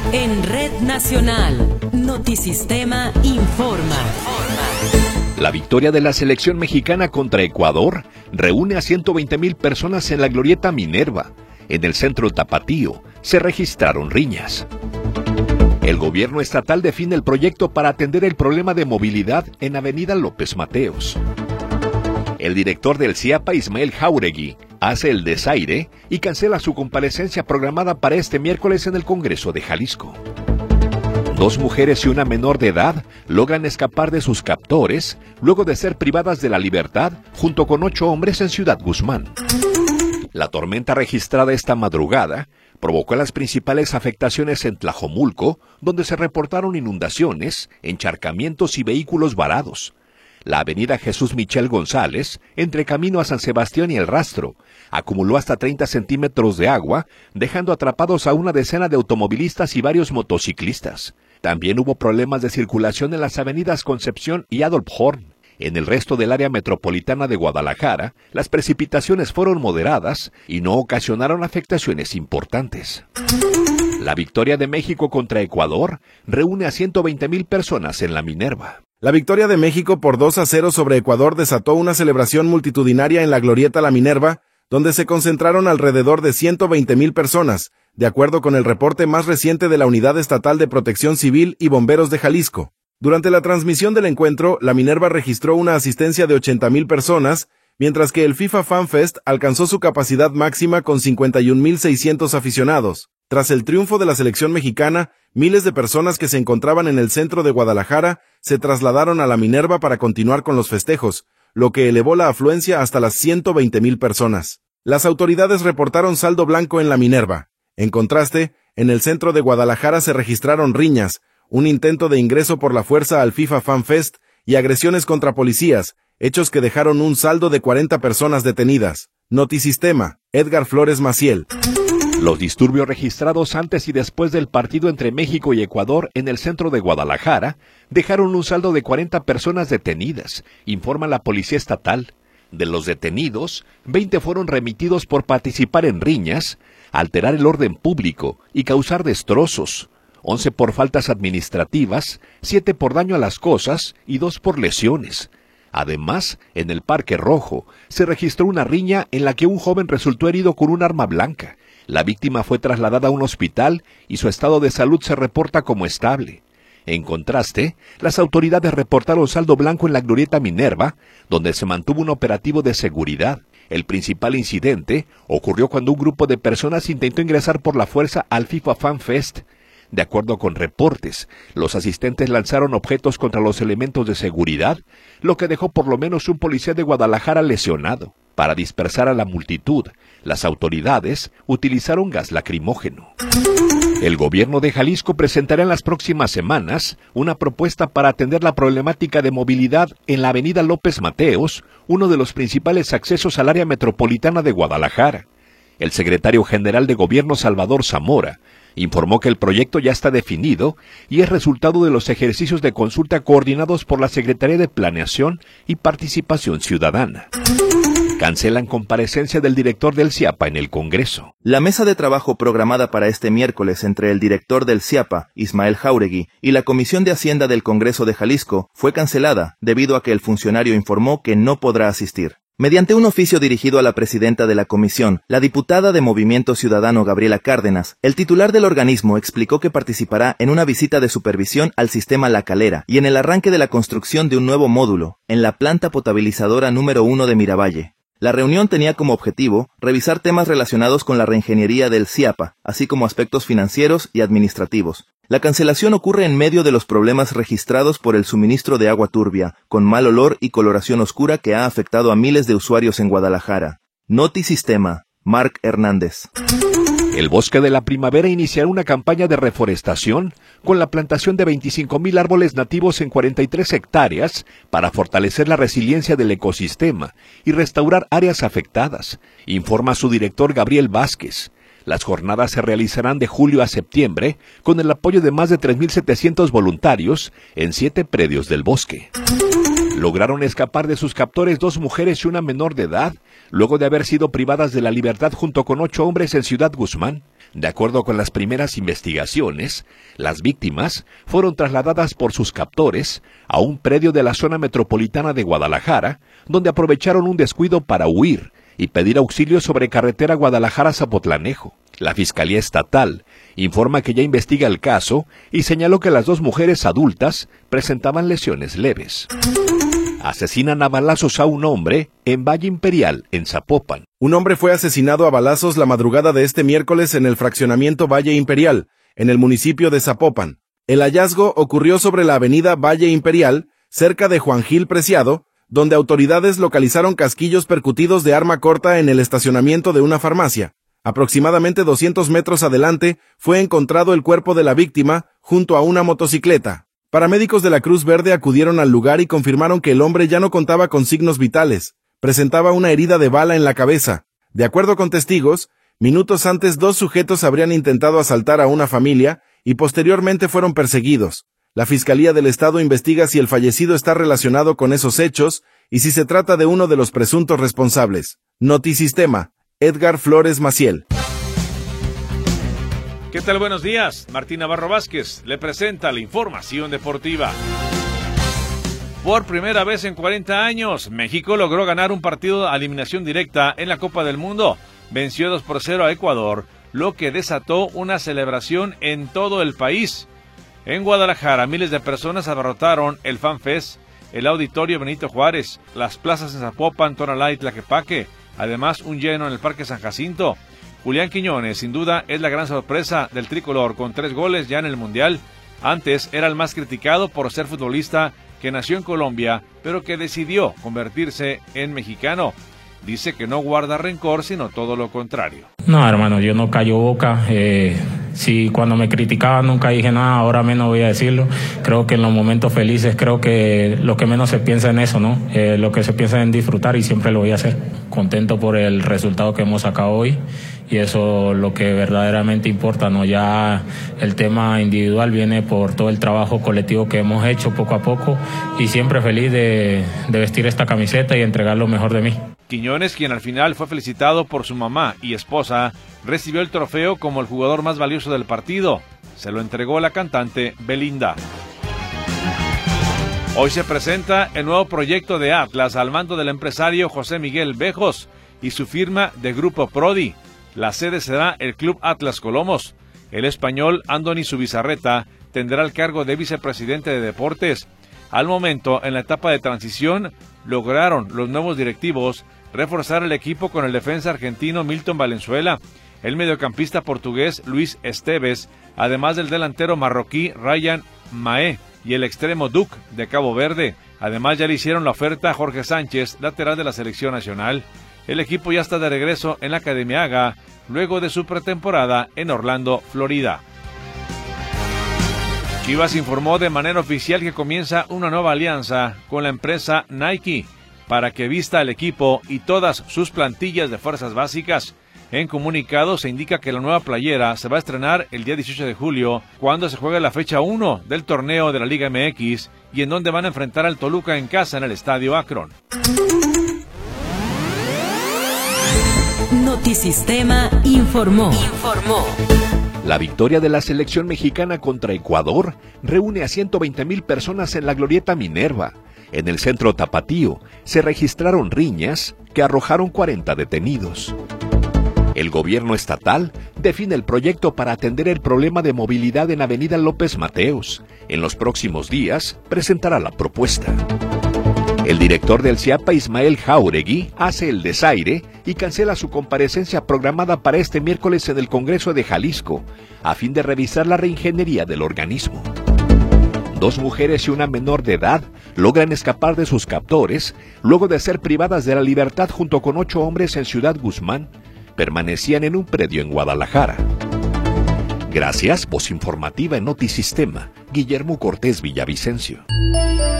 En Red Nacional, Notisistema informa. La victoria de la selección mexicana contra Ecuador reúne a 120,000 personas en la Glorieta Minerva. En el centro tapatío se registraron riñas. El gobierno estatal define el proyecto para atender el problema de movilidad en Avenida López Mateos. El director del CIAPA, Ismael Jáuregui, hace el desaire y cancela su comparecencia programada para este miércoles en el Congreso de Jalisco. 2 mujeres y una menor de edad logran escapar de sus captores luego de ser privadas de la libertad junto con 8 hombres en Ciudad Guzmán. La tormenta registrada esta madrugada provocó las principales afectaciones en Tlajomulco, donde se reportaron inundaciones, encharcamientos y vehículos varados. La avenida Jesús Michel González, entre Camino a San Sebastián y El Rastro, acumuló hasta 30 centímetros de agua, dejando atrapados a una decena de automovilistas y varios motociclistas. También hubo problemas de circulación en las avenidas Concepción y Adolf Horn. En el resto del área metropolitana de Guadalajara, las precipitaciones fueron moderadas y no ocasionaron afectaciones importantes. La victoria de México contra Ecuador reúne a 120,000 personas en la Minerva. La victoria de México por 2-0 sobre Ecuador desató una celebración multitudinaria en la Glorieta La Minerva, donde se concentraron alrededor de 120,000 personas, de acuerdo con el reporte más reciente de la Unidad Estatal de Protección Civil y Bomberos de Jalisco. Durante la transmisión del encuentro, La Minerva registró una asistencia de 80,000 personas, mientras que el FIFA Fan Fest alcanzó su capacidad máxima con 51,600 aficionados. Tras el triunfo de la selección mexicana, miles de personas que se encontraban en el centro de Guadalajara se trasladaron a La Minerva para continuar con los festejos, lo que elevó la afluencia hasta las 120,000 personas. Las autoridades reportaron saldo blanco en La Minerva. En contraste, en el centro de Guadalajara se registraron riñas, un intento de ingreso por la fuerza al FIFA Fan Fest y agresiones contra policías, hechos que dejaron un saldo de 40 personas detenidas. Notisistema, Edgar Flores Maciel. Los disturbios registrados antes y después del partido entre México y Ecuador en el centro de Guadalajara dejaron un saldo de 40 personas detenidas, informa la Policía Estatal. De los detenidos, 20 fueron remitidos por participar en riñas, alterar el orden público y causar destrozos, 11 por faltas administrativas, 7 por daño a las cosas y 2 por lesiones. Además, en el Parque Rojo se registró una riña en la que un joven resultó herido con un arma blanca. La víctima fue trasladada a un hospital y su estado de salud se reporta como estable. En contraste, las autoridades reportaron saldo blanco en la Glorieta Minerva, donde se mantuvo un operativo de seguridad. El principal incidente ocurrió cuando un grupo de personas intentó ingresar por la fuerza al FIFA Fan Fest. De acuerdo con reportes, los asistentes lanzaron objetos contra los elementos de seguridad, lo que dejó por lo menos un policía de Guadalajara lesionado. Para dispersar a la multitud, las autoridades utilizaron gas lacrimógeno. El gobierno de Jalisco presentará en las próximas semanas una propuesta para atender la problemática de movilidad en la avenida López Mateos, uno de los principales accesos al área metropolitana de Guadalajara. El secretario general de Gobierno, Salvador Zamora, informó que el proyecto ya está definido y es resultado de los ejercicios de consulta coordinados por la Secretaría de Planeación y Participación Ciudadana. Cancelan comparecencia del director del CIAPA en el Congreso. La mesa de trabajo programada para este miércoles entre el director del CIAPA, Ismael Jáuregui, y la Comisión de Hacienda del Congreso de Jalisco fue cancelada debido a que el funcionario informó que no podrá asistir. Mediante un oficio dirigido a la presidenta de la comisión, la diputada de Movimiento Ciudadano Gabriela Cárdenas, el titular del organismo explicó que participará en una visita de supervisión al sistema La Calera y en el arranque de la construcción de un nuevo módulo en la planta potabilizadora número 1 de Miravalle. La reunión tenía como objetivo revisar temas relacionados con la reingeniería del CIAPA, así como aspectos financieros y administrativos. La cancelación ocurre en medio de los problemas registrados por el suministro de agua turbia, con mal olor y coloración oscura que ha afectado a miles de usuarios en Guadalajara. Notisistema, Marc Hernández. El Bosque de la Primavera iniciará una campaña de reforestación con la plantación de 25,000 árboles nativos en 43 hectáreas para fortalecer la resiliencia del ecosistema y restaurar áreas afectadas, informa su director Gabriel Vázquez. Las jornadas se realizarán de julio a septiembre con el apoyo de más de 3,700 voluntarios en 7 predios del bosque. Lograron escapar de sus captores 2 mujeres y una menor de edad, luego de haber sido privadas de la libertad junto con 8 hombres en Ciudad Guzmán. De acuerdo con las primeras investigaciones, las víctimas fueron trasladadas por sus captores a un predio de la zona metropolitana de Guadalajara, donde aprovecharon un descuido para huir y pedir auxilio sobre carretera Guadalajara-Zapotlanejo. La Fiscalía Estatal informa que ya investiga el caso y señaló que las dos mujeres adultas presentaban lesiones leves. Asesinan a balazos a un hombre en Valle Imperial, en Zapopan. Un hombre fue asesinado a balazos la madrugada de este miércoles en el fraccionamiento Valle Imperial, en el municipio de Zapopan. El hallazgo ocurrió sobre la avenida Valle Imperial, cerca de Juan Gil Preciado, donde autoridades localizaron casquillos percutidos de arma corta en el estacionamiento de una farmacia. Aproximadamente 200 metros adelante fue encontrado el cuerpo de la víctima junto a una motocicleta. Paramédicos de la Cruz Verde acudieron al lugar y confirmaron que el hombre ya no contaba con signos vitales. Presentaba una herida de bala en la cabeza. De acuerdo con testigos, minutos antes 2 sujetos habrían intentado asaltar a una familia y posteriormente fueron perseguidos. La Fiscalía del Estado investiga si el fallecido está relacionado con esos hechos y si se trata de uno de los presuntos responsables. Notisistema, Edgar Flores Maciel. ¿Qué tal? Buenos días. Martín Navarro Vázquez le presenta la información deportiva. Por primera vez en 40 años, México logró ganar un partido a eliminación directa en la Copa del Mundo. Venció 2-0 a Ecuador, lo que desató una celebración en todo el país. En Guadalajara, miles de personas abarrotaron el FanFest, el Auditorio Benito Juárez, las plazas en Zapopan, Tonalá y Tlaquepaque, además un lleno en el Parque San Jacinto. Julián Quiñones, sin duda, es la gran sorpresa del tricolor, con 3 goles ya en el Mundial. Antes era el más criticado por ser futbolista que nació en Colombia, pero que decidió convertirse en mexicano. Dice que no guarda rencor, sino todo lo contrario. No, hermano, yo no callo boca. Si cuando me criticaban nunca dije nada, ahora menos voy a decirlo. Creo que en los momentos felices, creo que lo que menos se piensa en eso, ¿no? Lo que se piensa en disfrutar, y siempre lo voy a hacer. Contento por el resultado que hemos sacado hoy, y eso es lo que verdaderamente importa, ¿no? Ya el tema individual viene por todo el trabajo colectivo que hemos hecho poco a poco, y siempre feliz de vestir esta camiseta y entregar lo mejor de mí. Quiñones, quien al final fue felicitado por su mamá y esposa, recibió el trofeo como el jugador más valioso del partido. Se lo entregó la cantante Belinda. Hoy se presenta el nuevo proyecto de Atlas al mando del empresario José Miguel Bejos y su firma de Grupo Prodi. La sede será el Club Atlas Colomos. El español Andoni Zubizarreta tendrá el cargo de vicepresidente de deportes. Al momento, en la etapa de transición, lograron los nuevos directivos reforzar el equipo con el defensa argentino Milton Valenzuela, el mediocampista portugués Luis Esteves, además del delantero marroquí Ryan Mahé y el extremo Duc de Cabo Verde. Además, ya le hicieron la oferta a Jorge Sánchez, lateral de la selección nacional. El equipo ya está de regreso en la Academia AGA, luego de su pretemporada en Orlando, Florida. Chivas informó de manera oficial que comienza una nueva alianza con la empresa Nike para que vista al equipo y todas sus plantillas de fuerzas básicas. En comunicado se indica que la nueva playera se va a estrenar el día 18 de julio, cuando se juega la fecha 1 del torneo de la Liga MX, y en donde van a enfrentar al Toluca en casa en el Estadio Akron. Notisistema informó. La victoria de la selección mexicana contra Ecuador reúne a 120,000 personas en la Glorieta Minerva. En el centro tapatío se registraron riñas que arrojaron 40 detenidos. El gobierno estatal define el proyecto para atender el problema de movilidad en Avenida López Mateos. En los próximos días presentará la propuesta. El director del CIAPA, Ismael Jáuregui, hace el desaire y cancela su comparecencia programada para este miércoles en el Congreso de Jalisco, a fin de revisar la reingeniería del organismo. 2 mujeres y una menor de edad logran escapar de sus captores luego de ser privadas de la libertad junto con 8 hombres en Ciudad Guzmán. Permanecían en un predio en Guadalajara. Gracias, voz informativa en Notisistema, Guillermo Cortés Villavicencio.